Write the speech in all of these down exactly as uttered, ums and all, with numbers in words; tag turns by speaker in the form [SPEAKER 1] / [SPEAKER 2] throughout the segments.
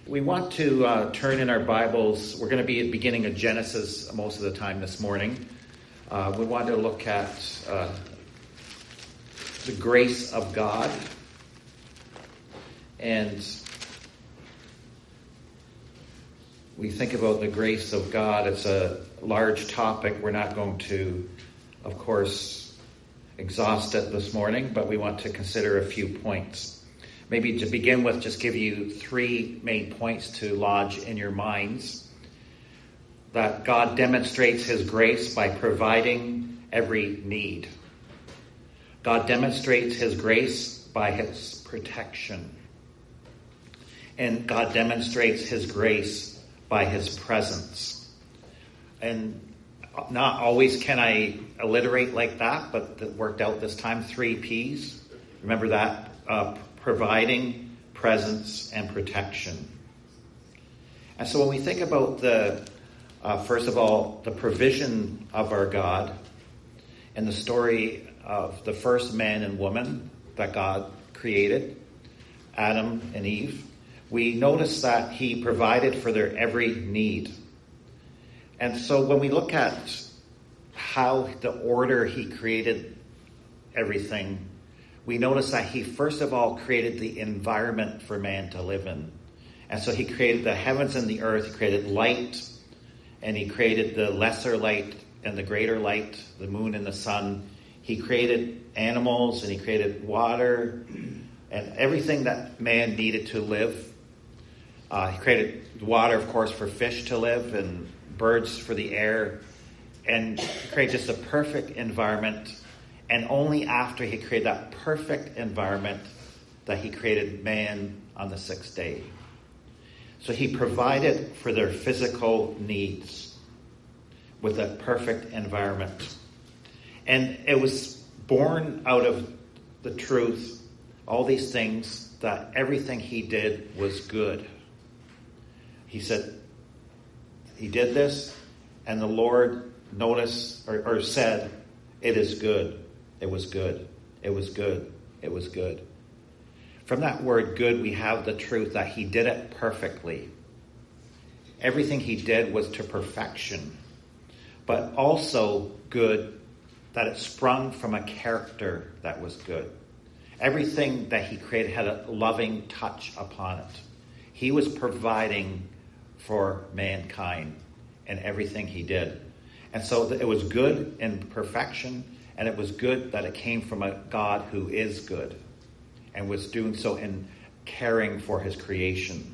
[SPEAKER 1] We want to uh, turn in our Bibles. We're going to be at the beginning of Genesis most of the time this morning. Uh, we want to look at uh, the grace of God. And we think about the grace of God. It's a large topic. We're not going to, of course, exhaust it this morning, but we want to consider a few points. Maybe to begin with, just give you three main points to lodge in your minds. That God demonstrates his grace by providing every need. God demonstrates his grace by his protection. And God demonstrates his grace by his presence. And not always can I alliterate like that, but it worked out this time. Three P's. Remember that? Uh, providing, presence, and protection. And so when we think about the, uh, first of all, the provision of our God and the story of the first man and woman that God created, Adam and Eve, we notice that he provided for their every need. And so when we look at how the order he created everything, we notice that he first of all created the environment for man to live in. And so he created the heavens and the earth, he created light, and he created the lesser light and the greater light, the moon and the sun. He created animals and he created water and everything that man needed to live. Uh, he created water, of course, for fish to live and birds for the air. And he created just a perfect environment. And only after he created that perfect environment that he created man on the sixth day. So he provided for their physical needs with a perfect environment. And it was born out of the truth, all these things, that everything he did was good. He said, he did this, and the Lord noticed or, or said, it is good. It was good. It was good. It was good. From that word good, we have the truth that he did it perfectly. Everything he did was to perfection, but also good, that it sprung from a character that was good. Everything that he created had a loving touch upon it. He was providing for mankind in everything he did. And so it was good in perfection. And it was good that it came from a God who is good and was doing so in caring for his creation.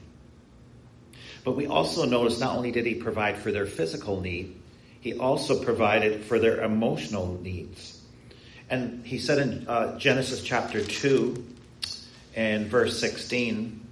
[SPEAKER 1] But we also notice not only did he provide for their physical need, he also provided for their emotional needs. And he said in uh, Genesis chapter two and verse sixteen,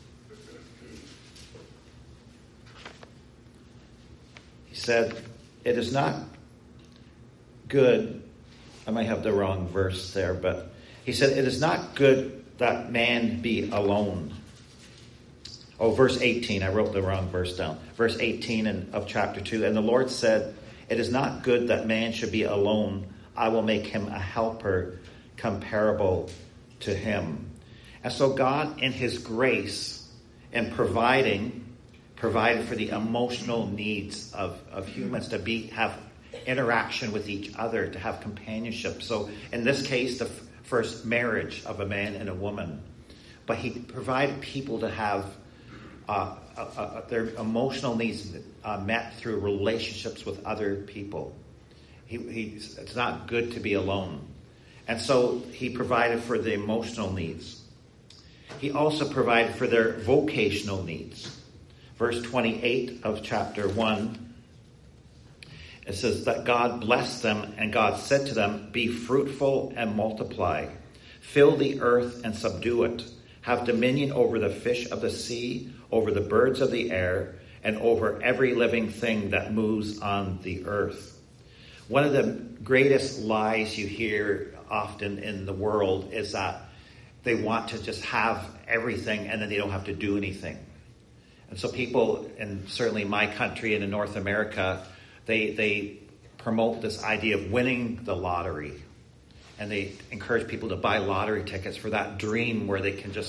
[SPEAKER 1] he said, it is not good. I might have the wrong verse there, but he said, it is not good that man be alone. Oh, verse eighteen. I wrote the wrong verse down. Verse eighteen in, of chapter two. And the Lord said, it is not good that man should be alone. I will make him a helper comparable to him. And so God, in his grace and providing, provided for the emotional needs of, of humans to be have interaction with each other, to have companionship. So in this case, the f- first marriage of a man and a woman. But he provided people to have uh, uh, uh, their emotional needs uh, met through relationships with other people. He, he, it's not good to be alone. And so he provided for the emotional needs. He also provided for their vocational needs. Verse twenty-eight of chapter one, it says that God blessed them, and God said to them, be fruitful and multiply. Fill the earth and subdue it. Have dominion over the fish of the sea, over the birds of the air, and over every living thing that moves on the earth. One of the greatest lies you hear often in the world is that they want to just have everything and then they don't have to do anything. And so people, and certainly my country and in North America, They they promote this idea of winning the lottery. And they encourage people to buy lottery tickets for that dream where they can just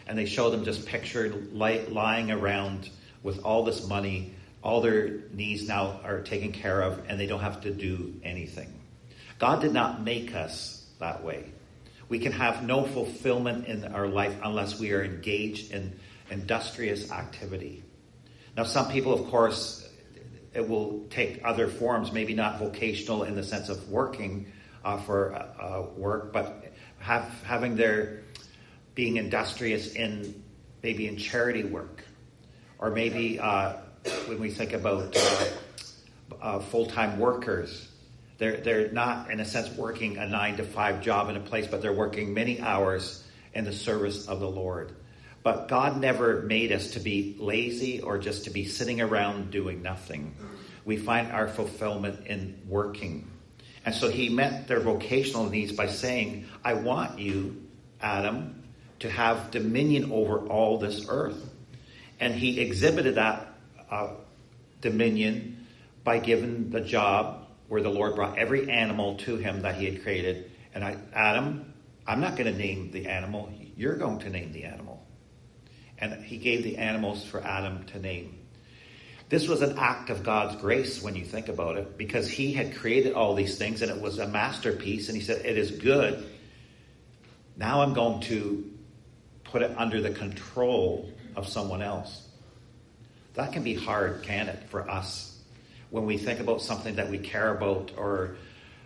[SPEAKER 1] And they show them just pictured li- lying around with all this money. All their needs now are taken care of, and they don't have to do anything. God did not make us that way. We can have no fulfillment in our life unless we are engaged in industrious activity. Now, some people, of course, it will take other forms, maybe not vocational in the sense of working uh, for uh, work, but have, having their being industrious in maybe in charity work, or maybe uh, when we think about uh, uh, full-time workers, they're they're not in a sense working a nine to five job in a place, but they're working many hours in the service of the Lord. But God never made us to be lazy or just to be sitting around doing nothing. We find our fulfillment in working. And so he met their vocational needs by saying, I want you, Adam, to have dominion over all this earth. And he exhibited that uh, dominion by giving the job where the Lord brought every animal to him that he had created. And I, Adam, I'm not going to name the animal. You're going to name the animal. And he gave the animals for Adam to name. This was an act of God's grace when you think about it, because he had created all these things and it was a masterpiece. And he said, it is good. Now I'm going to put it under the control of someone else. That can be hard, can it, for us? When we think about something that we care about, or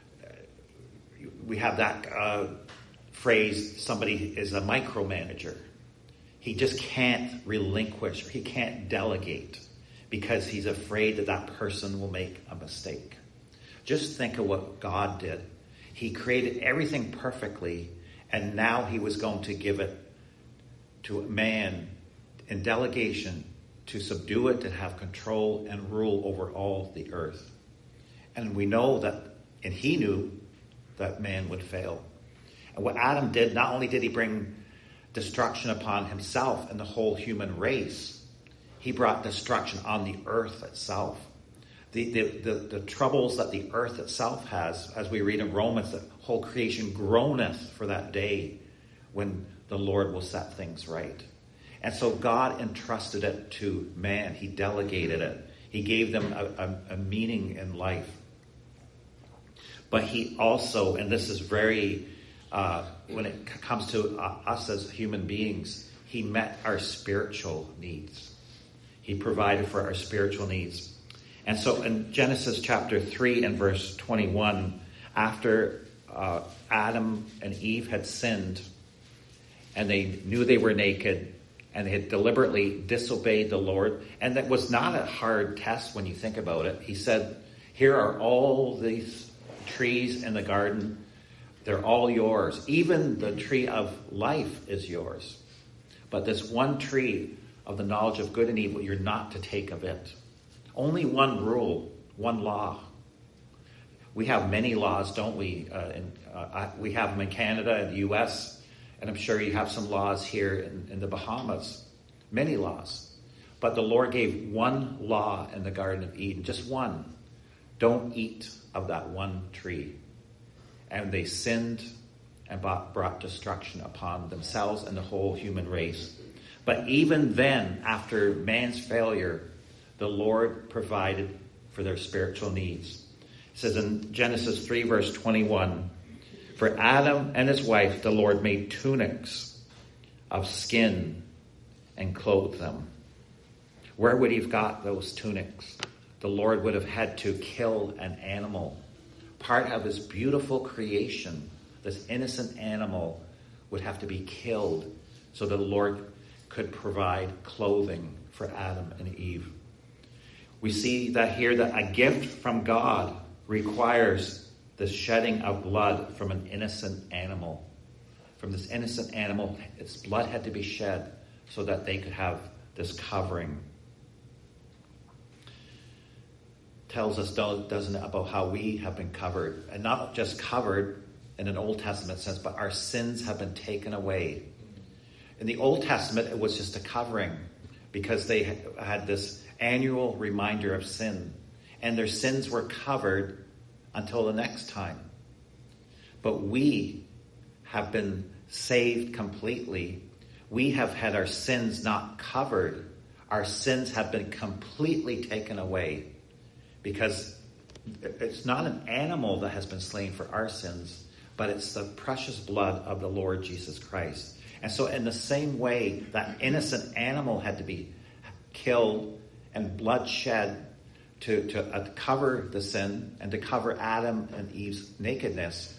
[SPEAKER 1] we have that uh, phrase, somebody is a micromanager. He just can't relinquish, or he can't delegate because he's afraid that that person will make a mistake. Just think of what God did. He created everything perfectly, and now he was going to give it to man in delegation to subdue it, to have control and rule over all the earth. And we know that, and he knew that man would fail. And what Adam did, not only did he bring destruction upon himself and the whole human race, he brought destruction on the earth itself. The, the, the, the troubles that the earth itself has, as we read in Romans, the whole creation groaneth for that day when the Lord will set things right. And so God entrusted it to man. He delegated it. He gave them a, a, a meaning in life. But he also, and this is very, uh, when it comes to uh, us as human beings, he met our spiritual needs. He provided for our spiritual needs. And so in Genesis chapter three and verse twenty-one, after uh, Adam and Eve had sinned, and they knew they were naked, and they had deliberately disobeyed the Lord, and that was not a hard test when you think about it. He said, here are all these trees in the garden. They're all yours. Even the tree of life is yours. But this one tree of the knowledge of good and evil, you're not to take of it. Only one rule, one law. We have many laws, don't we? Uh, in, uh, we have them in Canada and the U S, and I'm sure you have some laws here in, in the Bahamas. Many laws. But the Lord gave one law in the Garden of Eden, just one. Don't eat of that one tree. And they sinned and brought, brought destruction upon themselves and the whole human race. But even then, after man's failure, the Lord provided for their spiritual needs. It says in Genesis three, verse twenty-one, for Adam and his wife, the Lord made tunics of skin and clothed them. Where would he have got those tunics? The Lord would have had to kill an animal. Part of his beautiful creation, this innocent animal, would have to be killed so that the Lord could provide clothing for Adam and Eve. We see that here that a gift from God requires the shedding of blood from an innocent animal. From this innocent animal, its blood had to be shed so that they could have this covering. Tells us, doesn't it, about how we have been covered. And not just covered in an Old Testament sense, but our sins have been taken away. In the Old Testament, it was just a covering because they had this annual reminder of sin. And their sins were covered until the next time. But we have been saved completely we have had our sins not covered. Our sins have been completely taken away, because it's not an animal that has been slain for our sins, but it's the precious blood of the Lord Jesus Christ. And so in the same way that innocent animal had to be killed and blood shed to, to uh, cover the sin and to cover Adam and Eve's nakedness,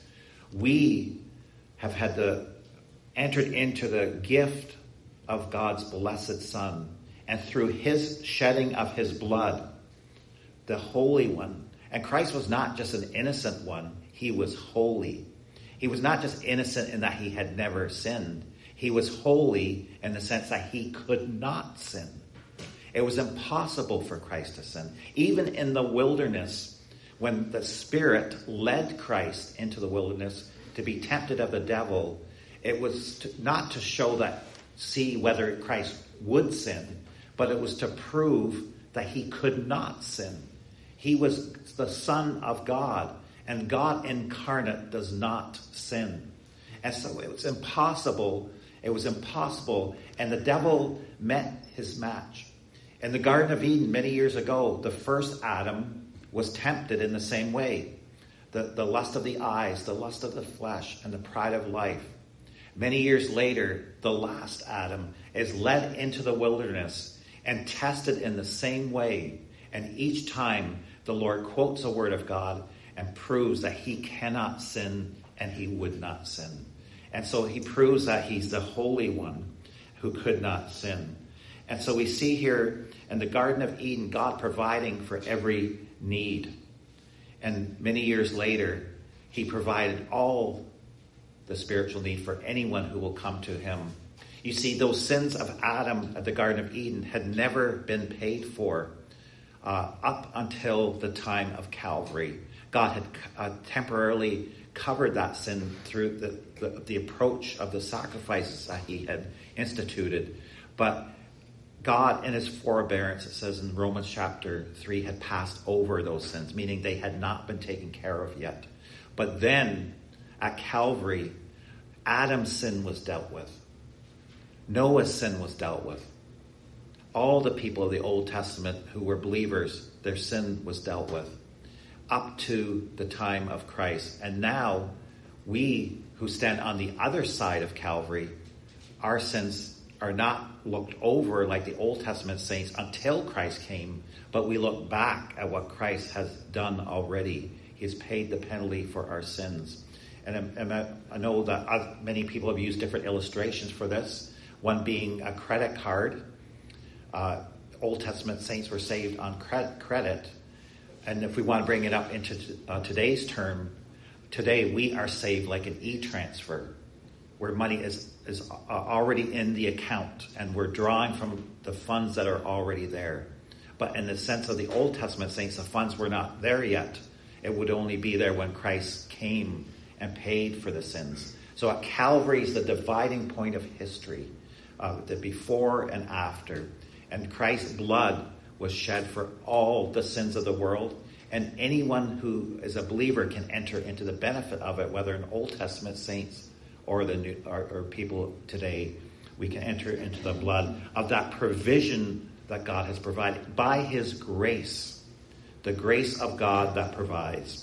[SPEAKER 1] we have had to entered into the gift of God's blessed Son. And through his shedding of his blood, the Holy One. And Christ was not just an innocent one. He was holy. He was not just innocent in that he had never sinned. He was holy in the sense that he could not sin. It was impossible for Christ to sin. Even in the wilderness, when the Spirit led Christ into the wilderness to be tempted of the devil, it was to, not to show that, see whether Christ would sin, but it was to prove that he could not sin. He was the Son of God, and God incarnate does not sin. And so it was impossible. It was impossible. And the devil met his match. In the Garden of Eden many years ago, the first Adam was tempted in the same way. The, the lust of the eyes, the lust of the flesh, and the pride of life. Many years later, the last Adam is led into the wilderness and tested in the same way. And each time the Lord quotes a word of God and proves that he cannot sin and he would not sin. And so he proves that he's the Holy One who could not sin. And so we see here in the Garden of Eden, God providing for every need. And many years later, he provided all the spiritual need for anyone who will come to him. You see, those sins of Adam at the Garden of Eden had never been paid for uh, up until the time of Calvary. God had uh, temporarily covered that sin through the, the, the approach of the sacrifices that he had instituted. But God, in his forbearance, it says in Romans chapter three, had passed over those sins, meaning they had not been taken care of yet. But then, at Calvary, Adam's sin was dealt with. Noah's sin was dealt with. All the people of the Old Testament who were believers, their sin was dealt with up to the time of Christ. And now, we who stand on the other side of Calvary, our sins are not looked over like the Old Testament saints until Christ came, but we look back at what Christ has done already. He has paid the penalty for our sins. And, and I know that many people have used different illustrations for this, one being a credit card. Uh, Old Testament saints were saved on credit. And if we want to bring it up into uh, today's term, today we are saved like an e-transfer, where money is, is already in the account and we're drawing from the funds that are already there. But in the sense of the Old Testament saints, the funds were not there yet. It would only be there when Christ came and paid for the sins. So at Calvary is the dividing point of history, uh, the before and after. And Christ's blood was shed for all the sins of the world. And anyone who is a believer can enter into the benefit of it, whether in Old Testament saints or the new, or, or people today. We can enter into the blood of that provision that God has provided by his grace, the grace of God that provides.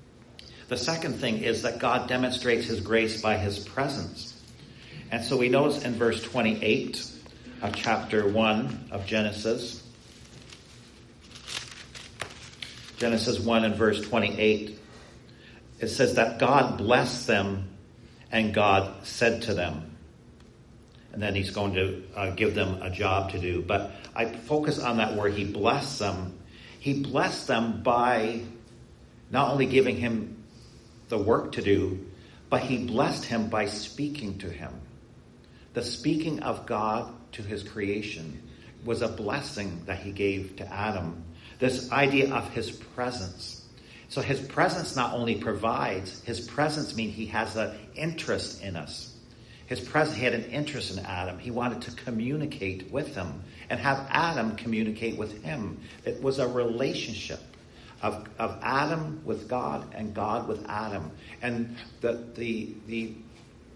[SPEAKER 1] The second thing is that God demonstrates his grace by his presence. And so we notice in verse twenty-eight of chapter one of Genesis, Genesis one and verse twenty-eight, it says that God blessed them and God said to them. And then he's going to uh, give them a job to do. But I focus on that word, he blessed them. He blessed them by not only giving him the work to do, but he blessed him by speaking to him. The speaking of God to his creation was a blessing that he gave to Adam. This idea of his presence. So his presence not only provides, his presence means he has an interest in us. His presence, he had an interest in Adam. He wanted to communicate with him and have Adam communicate with him. It was a relationship of, of Adam with God and God with Adam. And the, the, the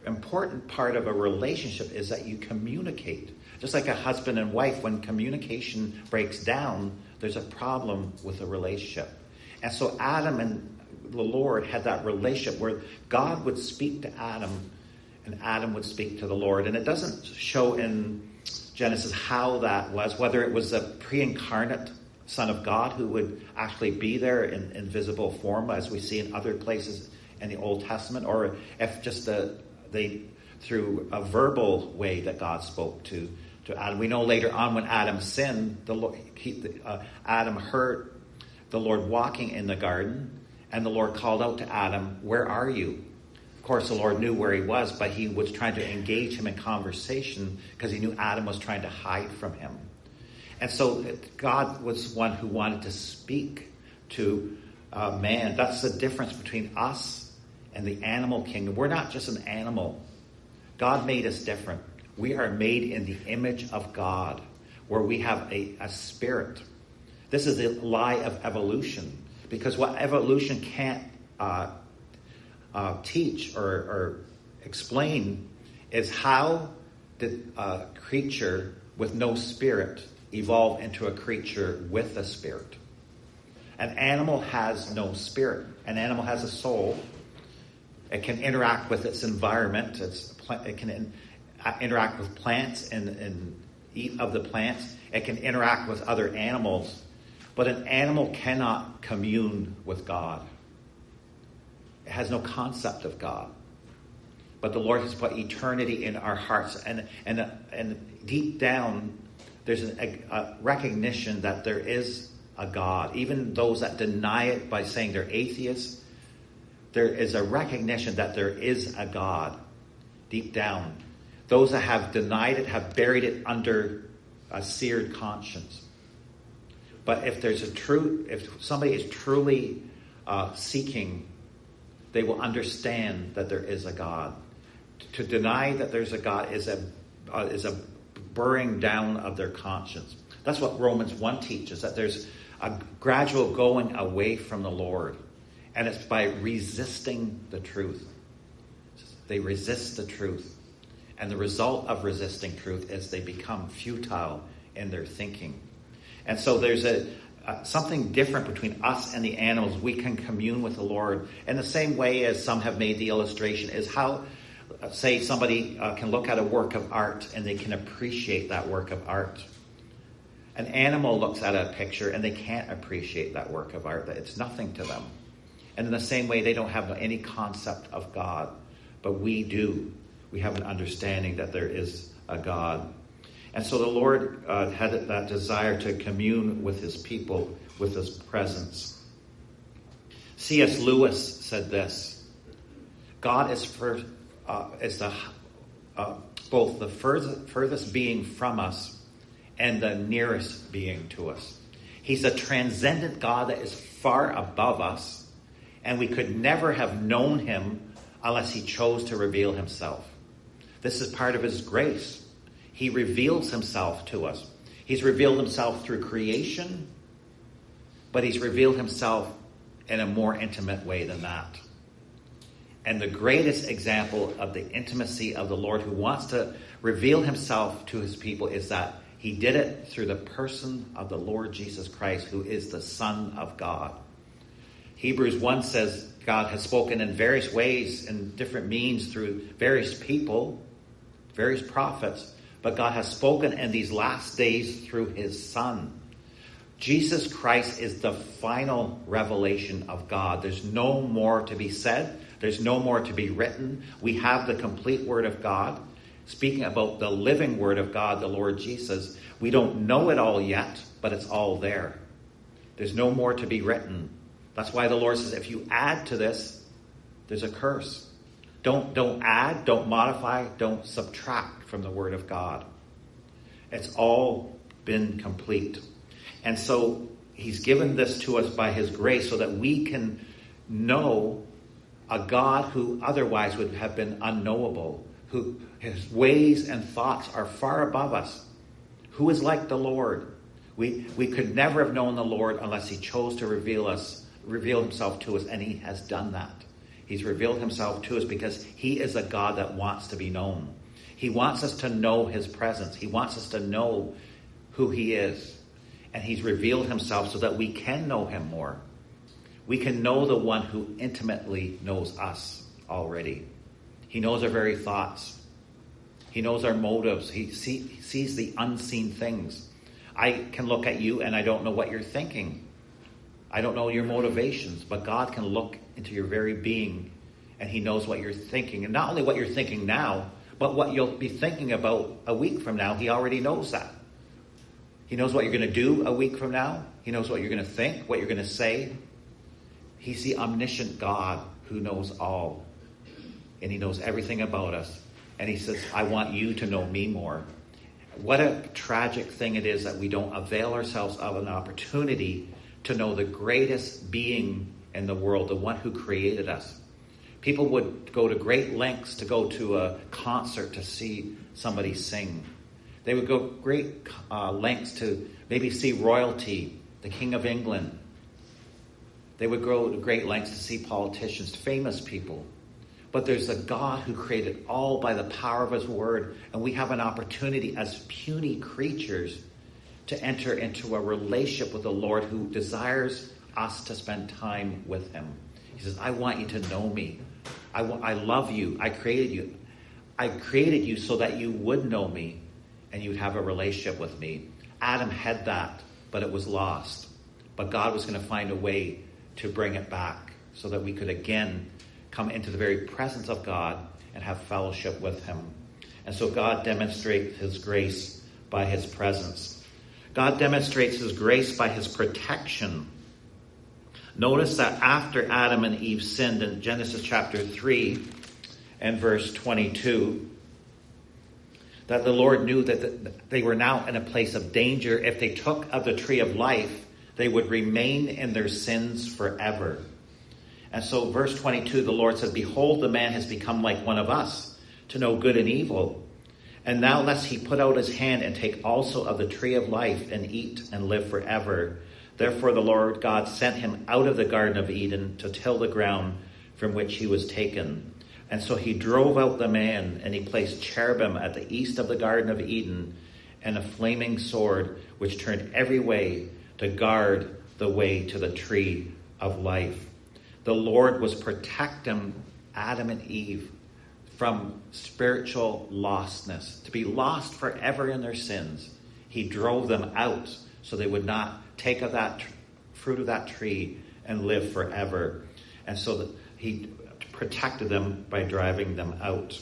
[SPEAKER 1] important part of a relationship is that you communicate. Just like a husband and wife, when communication breaks down, there's a problem with a relationship. And so Adam and the Lord had that relationship where God would speak to Adam and Adam would speak to the Lord. And it doesn't show in Genesis how that was, whether it was a pre-incarnate Son of God who would actually be there in, in visible form, as we see in other places in the Old Testament, or if just the, they through a verbal way that God spoke to, to Adam. We know later on when Adam sinned, the Lord, he, uh, Adam heard the Lord walking in the garden, and the Lord called out to Adam, "Where are you?" Of course, the Lord knew where he was, but he was trying to engage him in conversation because he knew Adam was trying to hide from him. And so God was one who wanted to speak to uh, man. That's the difference between us and the animal kingdom. We're not just an animal. God made us different. We are made in the image of God, where we have a, a spirit. This is the lie of evolution, because what evolution can't uh, uh, teach or, or explain is how did a creature with no spirit evolve into a creature with a spirit. An animal has no spirit. An animal has a soul. It can interact with its environment. It's, it can in, uh, interact with plants and, and eat of the plants. It can interact with other animals. But an animal cannot commune with God. It has no concept of God. But the Lord has put eternity in our hearts. And, and, and deep down, there's a, a recognition that there is a God. Even those that deny it by saying they're atheists, there is a recognition that there is a God deep down. Those that have denied it have buried it under a seared conscience. But if there's a true, if somebody is truly uh, seeking, they will understand that there is a God. To deny that there's a God is a uh, is a burring down of their conscience. That's what Romans one teaches, that there's a gradual going away from the Lord. And it's by resisting the truth. They resist the truth. And the result of resisting truth is they become futile in their thinking. And so there's a uh, something different between us and the animals. We can commune with the Lord. In the same way as some have made the illustration is how, uh, say, somebody uh, can look at a work of art and they can appreciate that work of art. An animal looks at a picture and they can't appreciate that work of art. It's nothing to them. And in the same way, they don't have any concept of God. But we do. We have an understanding that there is a God. And so the Lord uh, had that desire to commune with his people, with his presence. C S Lewis said this: God is, for, uh, is the, uh, both the furthest, furthest being from us and the nearest being to us. He's a transcendent God that is far above us, and we could never have known him unless he chose to reveal himself. This is part of his grace. He reveals himself to us. He's revealed himself through creation, but he's revealed himself in a more intimate way than that. And the greatest example of the intimacy of the Lord who wants to reveal himself to his people is that he did it through the person of the Lord Jesus Christ, who is the Son of God. Hebrews one says God has spoken in various ways and different means through various people, various prophets, but God has spoken in these last days through his Son. Jesus Christ is the final revelation of God. There's no more to be said. There's no more to be written. We have the complete Word of God. Speaking about the living Word of God, the Lord Jesus, we don't know it all yet, but it's all there. There's no more to be written. That's why the Lord says, if you add to this, there's a curse. Don't, don't add, don't modify, don't subtract from the Word of God. It's all been complete. And so he's given this to us by his grace so that we can know a God who otherwise would have been unknowable, who his ways and thoughts are far above us. Who is like the Lord? We, we could never have known the Lord unless he chose to reveal us, reveal himself to us, and he has done that. He's revealed himself to us because he is a God that wants to be known. He wants us to know his presence. He wants us to know who he is. And he's revealed himself so that we can know him more. We can know the one who intimately knows us already. He knows our very thoughts. He knows our motives. He, see, he sees the unseen things. I can look at you and I don't know what you're thinking. I don't know your motivations, but God can look into your very being and he knows what you're thinking. And not only what you're thinking now, but what you'll be thinking about a week from now. He already knows that. He knows what you're going to do a week from now. He knows what you're going to think, what you're going to say. He's the omniscient God who knows all. And he knows everything about us. And he says, I want you to know me more. What a tragic thing it is that we don't avail ourselves of an opportunity to know the greatest being in the world, the one who created us. People would go to great lengths to go to a concert to see somebody sing. They would go great uh, lengths to maybe see royalty, the King of England. They would go to great lengths to see politicians, famous people. But there's a God who created all by the power of his word. And we have an opportunity as puny creatures to enter into a relationship with the Lord who desires us to spend time with him. He says, I want you to know me. I, w- I love you. I created you. I created you so that you would know me and you'd have a relationship with me. Adam had that, but it was lost. But God was going to find a way to bring it back so that we could again come into the very presence of God and have fellowship with him. And so God demonstrates his grace by his presence. God demonstrates his grace by his protection. Notice that after Adam and Eve sinned in Genesis chapter three and verse twenty-two, that the Lord knew that they were now in a place of danger. If they took of the tree of life, they would remain in their sins forever. And so verse twenty-two, the Lord said, behold, the man has become like one of us, to know good and evil. And now lest he put out his hand and take also of the tree of life and eat and live forever. Therefore the Lord God sent him out of the Garden of Eden to till the ground from which he was taken. And so he drove out the man, and he placed cherubim at the east of the Garden of Eden, and a flaming sword which turned every way to guard the way to the tree of life. The Lord was protecting Adam and Eve from spiritual lostness, to be lost forever in their sins. He drove them out so they would not take of that tr- fruit of that tree and live forever. And so that he protected them by driving them out.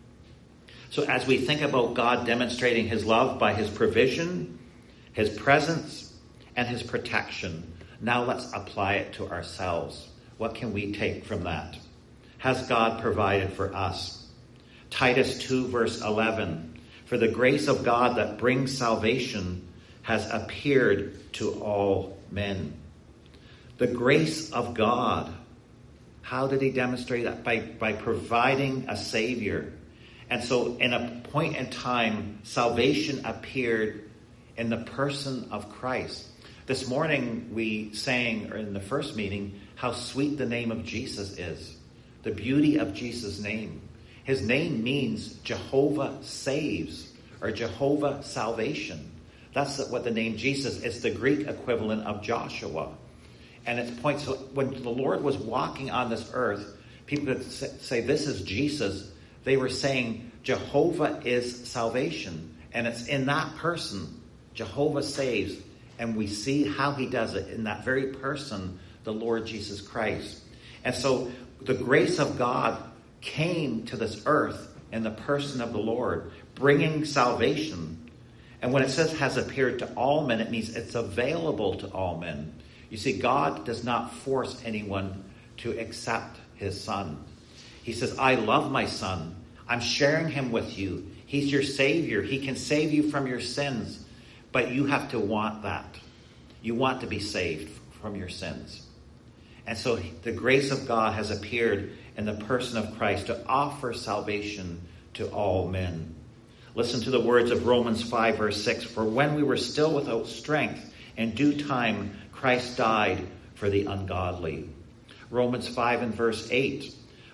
[SPEAKER 1] So as we think about God demonstrating his love by his provision, his presence, and his protection, now let's apply it to ourselves. What can we take from that? Has God provided for us? Titus two verse eleven, for the grace of God that brings salvation has appeared to all men. The grace of God. How did he demonstrate that? By, by providing a Savior. And so in a point in time, salvation appeared in the person of Christ. This morning we sang, or in the first meeting, how sweet the name of Jesus is. The beauty of Jesus' name. His name means Jehovah saves, or Jehovah salvation. That's what the name Jesus is. The Greek equivalent of Joshua. And it points to when the Lord was walking on this earth, people could say, this is Jesus. They were saying Jehovah is salvation. And it's in that person, Jehovah saves. And we see how he does it in that very person, the Lord Jesus Christ. And so the grace of God came to this earth in the person of the Lord, bringing salvation. And when it says has appeared to all men, it means it's available to all men. You see, God does not force anyone to accept his son. He says, I love my son. I'm sharing him with you. He's your Savior. He can save you from your sins. But you have to want that. You want to be saved from your sins. And so the grace of God has appeared in the person of Christ to offer salvation to all men. Listen to the words of Romans five verse six. For when we were still without strength, in due time Christ died for the ungodly. Romans five and verse eight.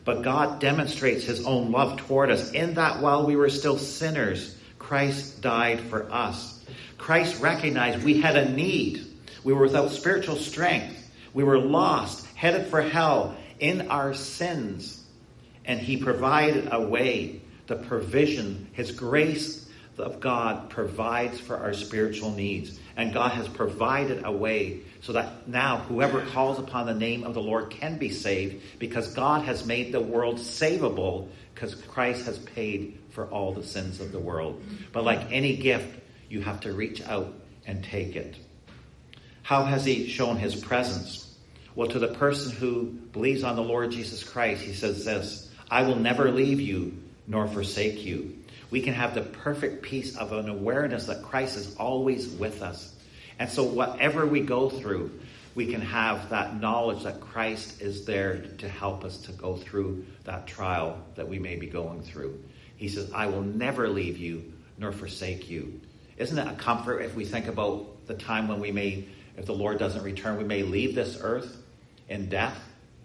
[SPEAKER 1] But God demonstrates his own love toward us in that while we were still sinners, Christ died for us. Christ recognized we had a need. We were without spiritual strength. We were lost, headed for hell in our sins. And he provided a way, the provision, his grace of God provides for our spiritual needs. And God has provided a way so that now whoever calls upon the name of the Lord can be saved, because God has made the world savable because Christ has paid for all the sins of the world. But like any gift, you have to reach out and take it. How has he shown his presence? Well, to the person who believes on the Lord Jesus Christ, he says this: I will never leave you nor forsake you. We can have the perfect peace of an awareness that Christ is always with us. And so whatever we go through, we can have that knowledge that Christ is there to help us to go through that trial that we may be going through. He says, I will never leave you nor forsake you. Isn't it a comfort if we think about the time when we may, if the Lord doesn't return, we may leave this earth in death?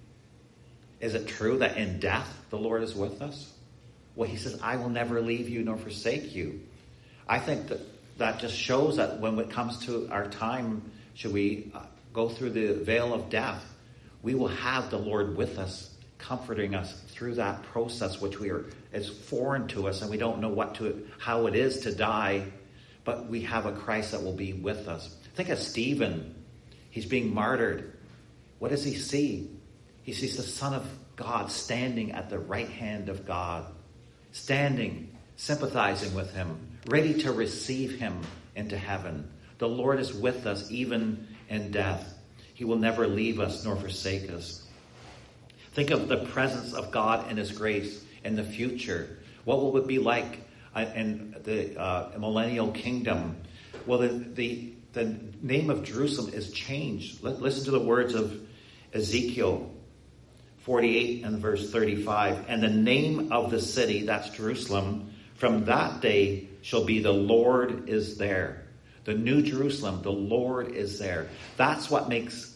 [SPEAKER 1] Is it true that in death the Lord is with us? Well, he says, I will never leave you nor forsake you. I think that that just shows that when it comes to our time, should we uh, go through the veil of death, we will have the Lord with us, comforting us through that process, which we are is foreign to us, and we don't know what to how it is to die, but we have a Christ that will be with us. Think of Stephen. He's being martyred. What does he see? He sees the Son of God standing at the right hand of God, standing, sympathizing with him, ready to receive him into heaven. The Lord is with us even in death. He will never leave us nor forsake us. Think of the presence of God and his grace in the future. What will it be like in the uh, millennial kingdom? Well, the, the, the name of Jerusalem is changed. Listen to the words of Ezekiel forty-eight and verse thirty-five. And the name of the city, that's Jerusalem, from that day shall be the Lord is there. The New Jerusalem, the Lord is there. That's what makes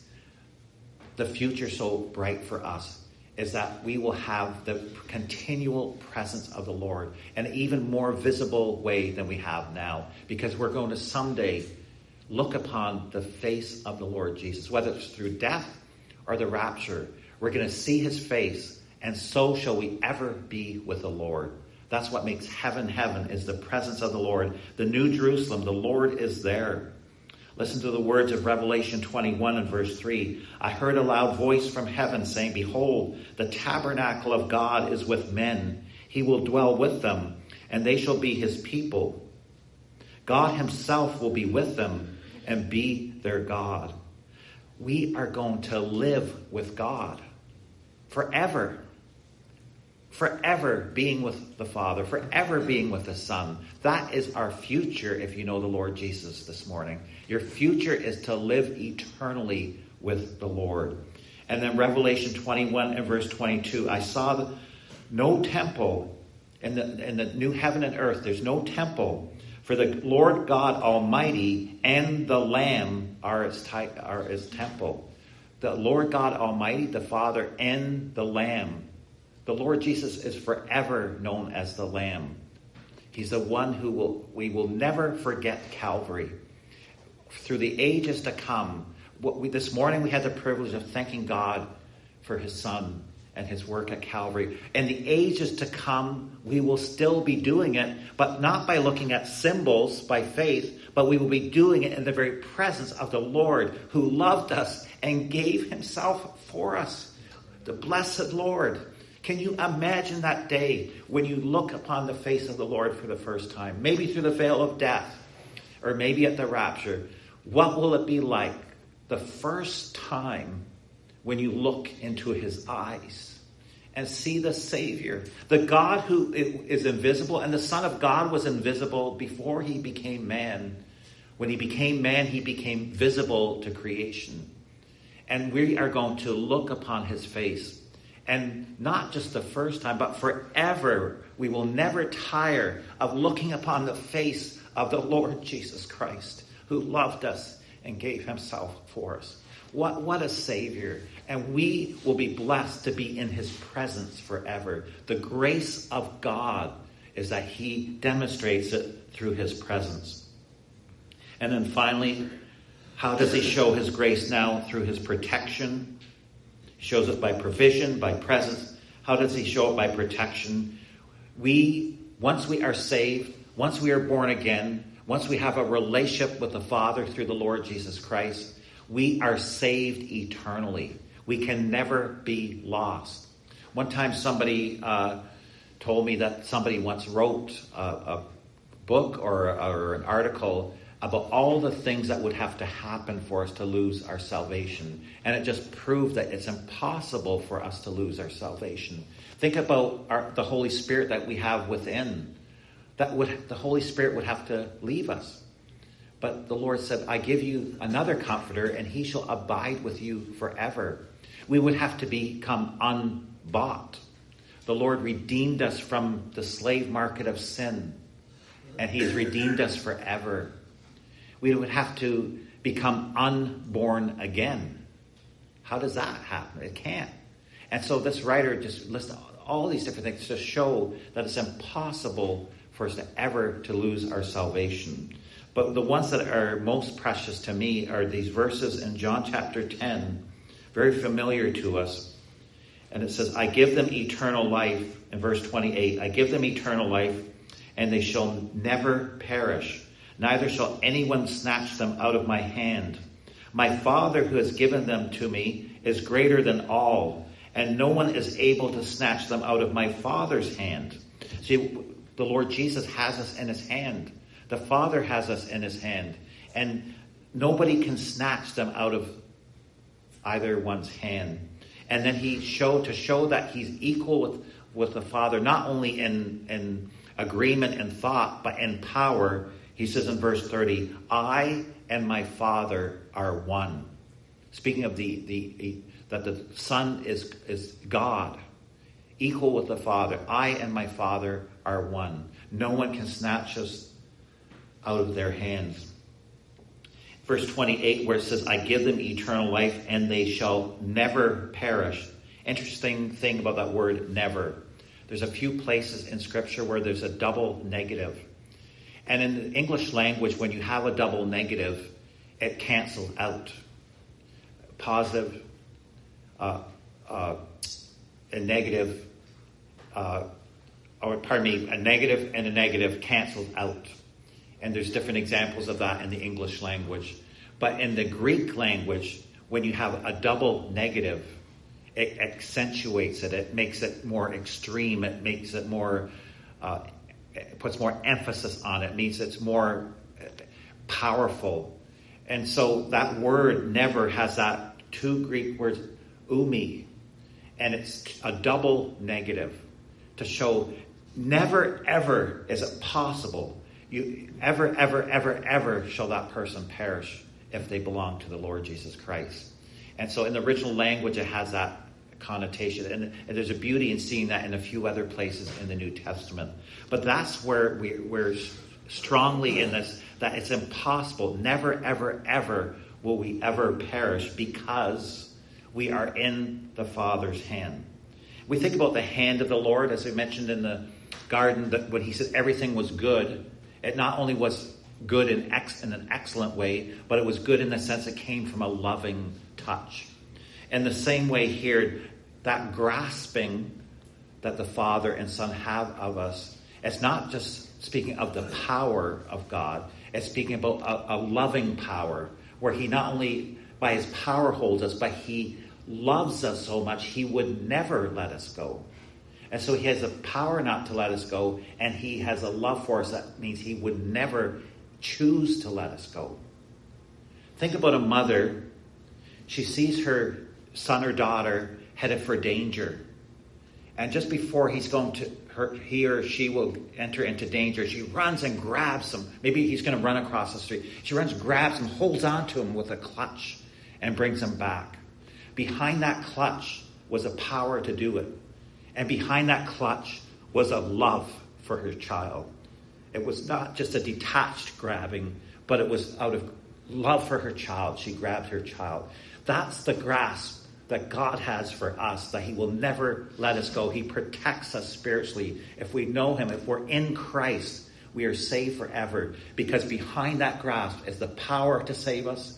[SPEAKER 1] the future so bright for us, is that we will have the continual presence of the Lord in an even more visible way than we have now, because we're going to someday look upon the face of the Lord Jesus, whether it's through death or the rapture. We're going to see his face, and so shall we ever be with the Lord. That's what makes heaven heaven, is the presence of the Lord. The New Jerusalem, the Lord is there. Listen to the words of Revelation twenty-one and verse three. I heard a loud voice from heaven saying, behold, the tabernacle of God is with men. He will dwell with them, and they shall be his people. God himself will be with them and be their God. We are going to live with God forever. Forever being with the Father, forever being with the Son. That is our future if you know the Lord Jesus this morning. Your future is to live eternally with the Lord. And then Revelation twenty-one and verse twenty-two. I saw the, no temple in the, in the new heaven and earth. There's no temple, for the Lord God Almighty and the Lamb are his, are his temple. The Lord God Almighty, the Father, and the Lamb. The Lord Jesus is forever known as the Lamb. He's the one who will, we will never forget Calvary. Through the ages to come, what we, this morning we had the privilege of thanking God for his Son and his work at Calvary. In the ages to come, we will still be doing it, but not by looking at symbols by faith, but we will be doing it in the very presence of the Lord who loved us and gave himself for us. The blessed Lord. Can you imagine that day when you look upon the face of the Lord for the first time? Maybe through the veil of death, or maybe at the rapture. What will it be like the first time when you look into his eyes and see the Savior? The God who is invisible, and the Son of God was invisible before he became man. When he became man, he became visible to creation. And we are going to look upon his face. And not just the first time, but forever. We will never tire of looking upon the face of the Lord Jesus Christ, who loved us and gave himself for us. What, what a Savior. And we will be blessed to be in his presence forever. The grace of God is that he demonstrates it through his presence. And then finally, how does he show his grace now? Through his protection. He shows it by provision, by presence. How does he show it? By protection. We, once we are saved, once we are born again, once we have a relationship with the Father through the Lord Jesus Christ, we are saved eternally. We can never be lost. One time somebody uh, told me that somebody once wrote a, a book or, or an article about all the things that would have to happen for us to lose our salvation. And it just proved that it's impossible for us to lose our salvation. Think about our, the Holy Spirit that we have within. That would the Holy Spirit would have to leave us. But the Lord said, I give you another comforter, and he shall abide with you forever. We would have to become unbought. The Lord redeemed us from the slave market of sin, and he has redeemed us forever. We would have to become unborn again. How does that happen? It can't. And so this writer just lists all these different things to show that it's impossible for us to ever to lose our salvation. But the ones that are most precious to me are these verses in John chapter ten, very familiar to us. And it says, I give them eternal life, in verse twenty-eight, I give them eternal life, and they shall never perish. Neither shall anyone snatch them out of my hand. My Father who has given them to me is greater than all, and no one is able to snatch them out of my Father's hand. See, the Lord Jesus has us in his hand. The Father has us in his hand. And nobody can snatch them out of either one's hand. And then he showed to show that he's equal with, with the Father, not only in, in agreement and thought, but in power. He says in verse thirty, I and my Father are one. Speaking of the, the that the Son is, is God, equal with the Father. I and my Father are one. No one can snatch us out of their hands. Verse twenty-eight, where it says, I give them eternal life, and they shall never perish. Interesting thing about that word, never. There's a few places in Scripture where there's a double negative. And in the English language, when you have a double negative, it cancels out. Positive, uh, uh, a negative, uh, or pardon me, a negative and a negative canceled out. And there's different examples of that in the English language. But in the Greek language, when you have a double negative, it accentuates it. It makes it more extreme. It makes it more, uh, it puts more emphasis on it. It means it's more powerful. And so that word never has that two Greek words, umi. And it's a double negative to show never, ever is it possible. You ever, ever, ever, ever shall that person perish if they belong to the Lord Jesus Christ. And so in the original language, it has that connotation. And, and there's a beauty in seeing that in a few other places in the New Testament. But that's where we, we're strongly in this, that it's impossible. Never, ever, ever will we ever perish because we are in the Father's hand. We think about the hand of the Lord, as we mentioned in the garden, that when he said everything was good, it not only was good in, ex- in an excellent way, but it was good in the sense it came from a loving touch. In the same way here, that grasping that the Father and Son have of us, it's not just speaking of the power of God, it's speaking about a, a loving power, where he not only by his power holds us, but he loves us so much he would never let us go. And so he has the power not to let us go, and he has a love for us that means he would never choose to let us go. Think about a mother. She sees her son or daughter headed for danger. And just before he's going to, her, he or she will enter into danger, she runs and grabs him. Maybe he's going to run across the street. She runs, grabs him, holds on to him with a clutch, and brings him back. Behind that clutch was a power to do it. And behind that clutch was a love for her child. It was not just a detached grabbing, but it was out of
[SPEAKER 2] love for her child. She grabbed her child. That's the grasp that God has for us, that he will never let us go. He protects us spiritually. If we know him, if we're in Christ, we are saved forever, because behind that grasp is the power to save us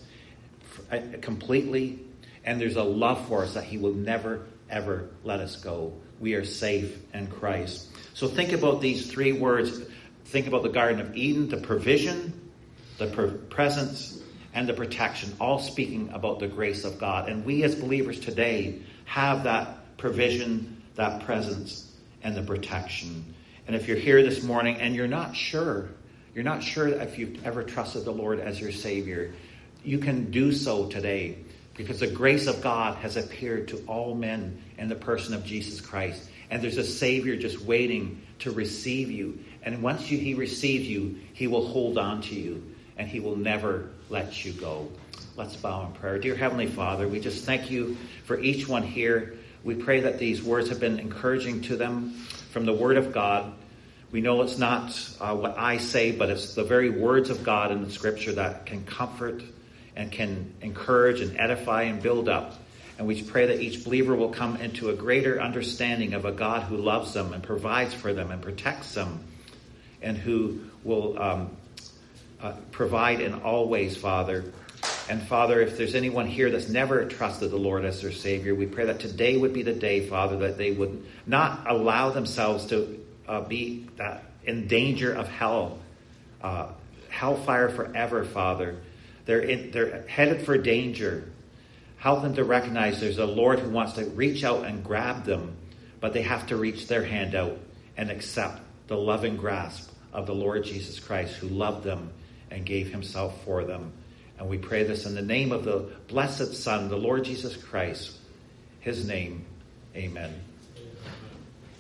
[SPEAKER 2] completely, and there's a love for us that he will never, ever let us go. We are safe in Christ. So think about these three words. Think about the Garden of Eden, the provision, the per- presence, and the protection, all speaking about the grace of God. And we as believers today have that provision, that presence, and the protection. And if you're here this morning and you're not sure, you're not sure if you've ever trusted the Lord as your Savior, you can do so today, because the grace of God has appeared to all men in the person of Jesus Christ. And there's a Savior just waiting to receive you. And once you, he receives you, he will hold on to you, and he will never let you go. Let's bow in prayer. Dear Heavenly Father, we just thank you for each one here. We pray that these words have been encouraging to them from the Word of God. We know it's not uh, what I say, but it's the very words of God in the Scripture that can comfort and can encourage and edify and build up. And we pray that each believer will come into a greater understanding of a God who loves them and provides for them and protects them, and who will um, uh, provide in all ways, Father. And Father, if there's anyone here that's never trusted the Lord as their Savior, we pray that today would be the day, Father, that they would not allow themselves to uh, be uh, in danger of hell, uh, hellfire forever, Father. They're in, they're headed for danger. Help them to recognize there's a Lord who wants to reach out and grab them, but they have to reach their hand out and accept the loving grasp of the Lord Jesus Christ, who loved them and gave himself for them. And we pray this in the name of the blessed Son, the Lord Jesus Christ. His name, amen.